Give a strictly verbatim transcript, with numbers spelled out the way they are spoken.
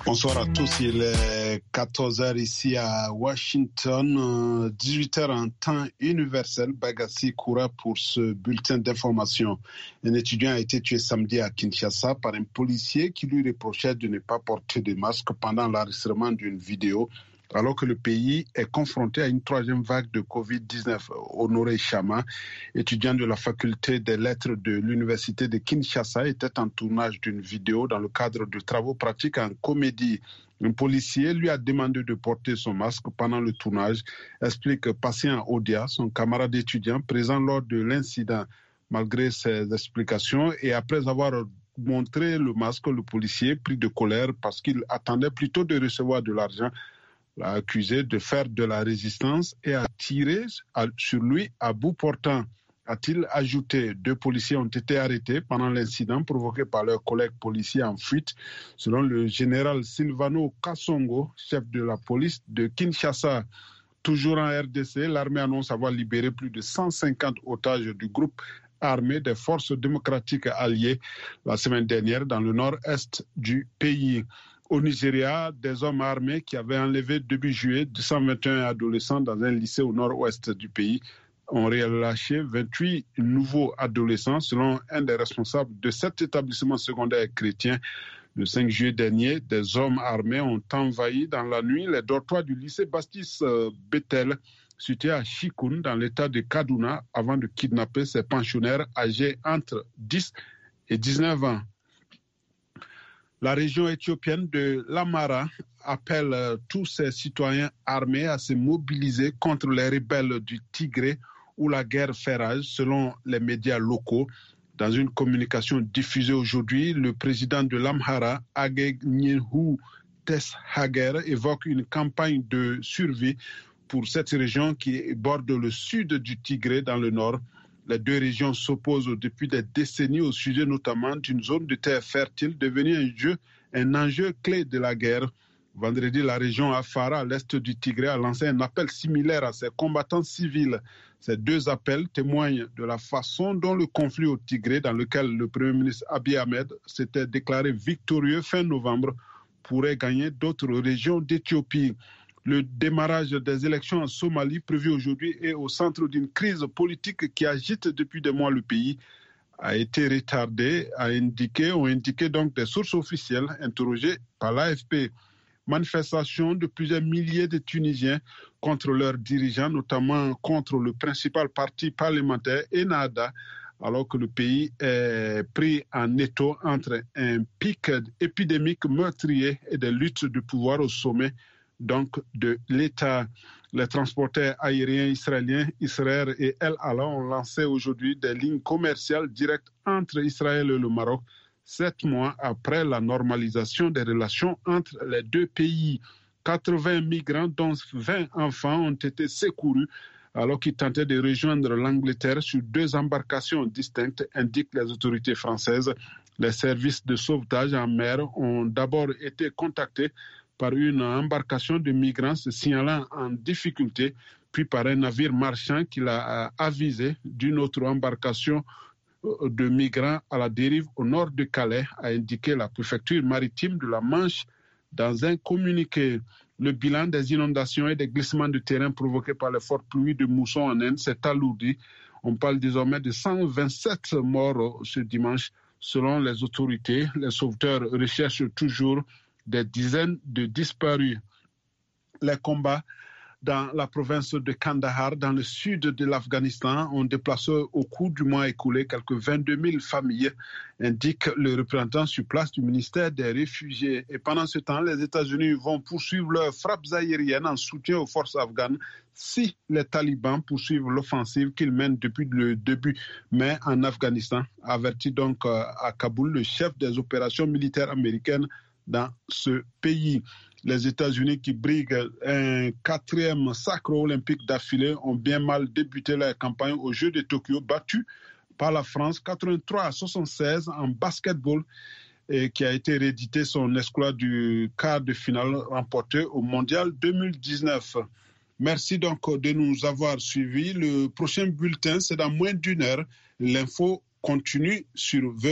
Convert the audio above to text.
Bonsoir à tous, il est quatorze heures ici à Washington, dix-huit heures en temps universel. Bagassi Koura pour ce bulletin d'information. Un étudiant a été tué samedi à Kinshasa par un policier qui lui reprochait de ne pas porter de masque pendant l'enregistrement d'une vidéo, alors que le pays est confronté à une troisième vague de covid dix-neuf. Honoré Chama, étudiant de la faculté des lettres de l'université de Kinshasa, était en tournage d'une vidéo dans le cadre de travaux pratiques en comédie. Un policier lui a demandé de porter son masque pendant le tournage, explique Patient Odia, son camarade étudiant présent lors de l'incident. Malgré ses explications et après avoir montré le masque, le policier, pris de colère parce qu'il attendait plutôt de recevoir de l'argent, l'a accusé de faire de la résistance et a tiré sur lui à bout portant. A-t-il ajouté, deux policiers ont été arrêtés pendant l'incident provoqué par leurs collègues policiers en fuite. Selon le général Silvano Kasongo, chef de la police de Kinshasa. Toujours en R D C, l'armée annonce avoir libéré plus de cent cinquante otages du groupe armé des forces démocratiques alliées la semaine dernière dans le nord-est du pays. Au Nigeria, des hommes armés qui avaient enlevé début juillet deux cent vingt et un adolescents dans un lycée au nord-ouest du pays ont relâché vingt-huit nouveaux adolescents selon un des responsables de cet établissement secondaire chrétien. Le cinq juillet dernier, des hommes armés ont envahi dans la nuit les dortoirs du lycée Baptiste Bethel, situé à Chikoun, dans l'état de Kaduna, avant de kidnapper ces pensionnaires âgés entre dix et dix-neuf ans. La région éthiopienne de l'Amhara appelle tous ses citoyens armés à se mobiliser contre les rebelles du Tigré où la guerre fait rage, selon les médias locaux. Dans une communication diffusée aujourd'hui, le président de l'Amhara, Agegnehu Teshager, évoque une campagne de survie pour cette région qui borde le sud du Tigré dans le nord. Les deux régions s'opposent depuis des décennies au sujet notamment d'une zone de terre fertile devenue un jeu, un enjeu clé de la guerre. Vendredi, la région Afara, à l'est du Tigré, a lancé un appel similaire à ses combattants civils. Ces deux appels témoignent de la façon dont le conflit au Tigré, dans lequel le Premier ministre Abiy Ahmed s'était déclaré victorieux fin novembre, pourrait gagner d'autres régions d'Éthiopie. Le démarrage des élections en Somalie prévu aujourd'hui est au centre d'une crise politique qui agite depuis des mois le pays, a été retardé, a indiqué, ont indiqué donc des sources officielles interrogées par l'A F P. Manifestation de plusieurs milliers de Tunisiens contre leurs dirigeants, notamment contre le principal parti parlementaire, Ennahda, alors que le pays est pris en étau entre un pic épidémique meurtrier et des luttes de pouvoir au sommet donc de l'État. Les transporteurs aériens israéliens, Israël et El Ala, ont lancé aujourd'hui des lignes commerciales directes entre Israël et le Maroc, sept mois après la normalisation des relations entre les deux pays. quatre-vingts migrants, dont vingt enfants, ont été secourus alors qu'ils tentaient de rejoindre l'Angleterre sur deux embarcations distinctes, indiquent les autorités françaises. Les services de sauvetage en mer ont d'abord été contactés par une embarcation de migrants se signalant en difficulté, puis par un navire marchand qui l'a avisé d'une autre embarcation de migrants à la dérive au nord de Calais, a indiqué la préfecture maritime de la Manche dans un communiqué. Le bilan des inondations et des glissements de terrain provoqués par les fortes pluies de mousson en Inde s'est alourdi. On parle désormais de cent vingt-sept morts ce dimanche. Selon les autorités, les sauveteurs recherchent toujours des dizaines de disparus. Les combats dans la province de Kandahar, dans le sud de l'Afghanistan, ont déplacé au cours du mois écoulé quelques vingt-deux mille familles, indique le représentant sur place du ministère des Réfugiés. Et pendant ce temps, les États-Unis vont poursuivre leurs frappes aériennes en soutien aux forces afghanes si les talibans poursuivent l'offensive qu'ils mènent depuis le début mai en Afghanistan, avertit donc à Kaboul le chef des opérations militaires américaines dans ce pays. Les États-Unis, qui briguent un quatrième sacre olympique d'affilée, ont bien mal débuté leur campagne aux Jeux de Tokyo, battus par la France quatre-vingt-trois à soixante-seize en basketball, et qui a été réédité son exploit du quart de finale remporté au Mondial deux mille dix-neuf. Merci donc de nous avoir suivis. Le prochain bulletin, c'est dans moins d'une heure. L'info continue sur